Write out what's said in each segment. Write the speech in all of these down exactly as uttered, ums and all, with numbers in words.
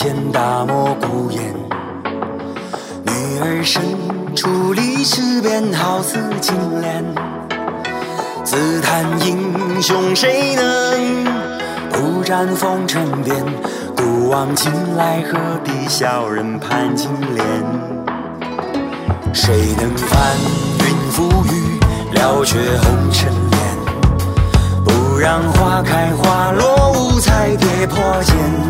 见大漠孤烟。女儿身处历史边，好似金莲。自叹英雄谁能不占风尘边？古往今来何必小人攀金莲？谁能翻云覆雨，了却红尘恋？不让花开花落，五彩跌破肩。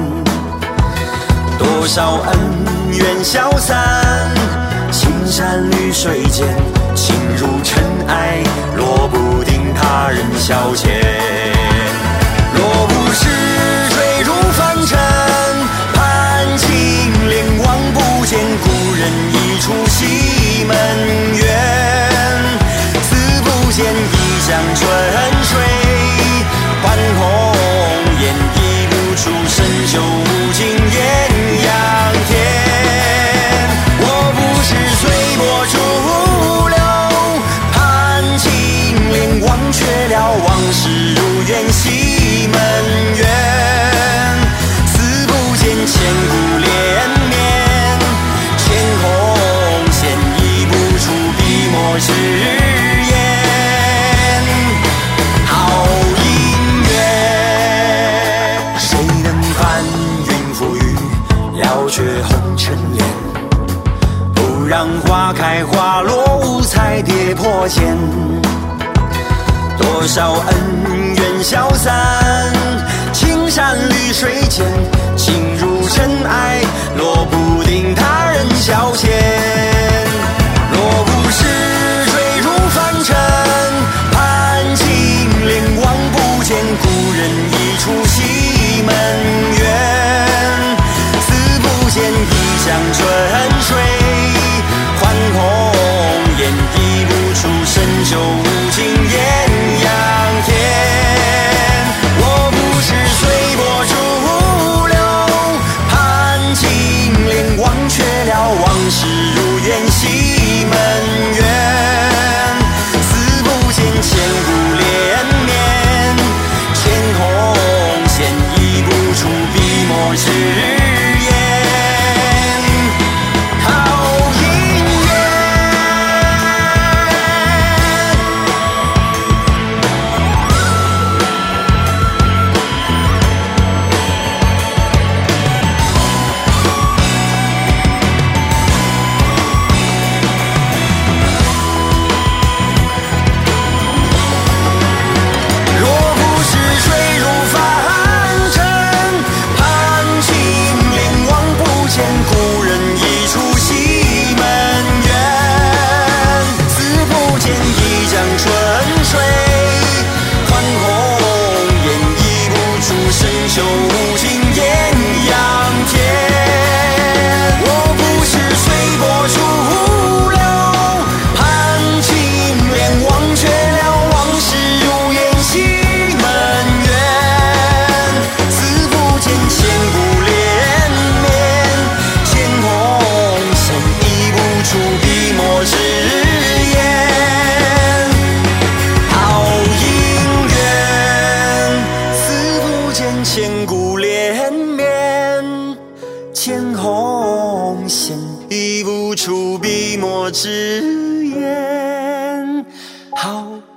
多少恩怨消散，青山绿水间，情如尘埃，落不定他人消遣。若不是坠入凡尘，盼青莲望不见，故人已出西门远。此不见一江春水，换红颜已不出，深秋无尽艳阳天。我不是随波逐流，盼青莲忘却了往事如愿西门远。此不见千古连绵，牵红线已不出，笔墨纸砚。好姻缘，谁能翻云覆雨，了却红尘恋？不让花开花落，五彩跌破肩。多少恩怨消散，青山绿水间，情如尘埃，落不定他人消遣。若不是坠入凡尘，盼青莲望不见，故人已出西门远。此不见一江春水，换红颜已不出，深秋无尽艳阳天。我不是随波逐流，盼青莲忘却了往事如愿西门远。此不见千古连绵，牵红线已不出，笔墨纸砚。好姻缘。若不是坠入凡尘，盼青莲望不见，故人已出西门远。此不见一江春水，换红颜已不出，深秋无尽艳阳天。我不是随波逐流，盼青莲忘却了往事如愿西门远。此不见千古连绵，牵红线已不出，笔墨纸砚。好姻缘，此不见千古连绵，牵红线已不出，笔墨纸砚。好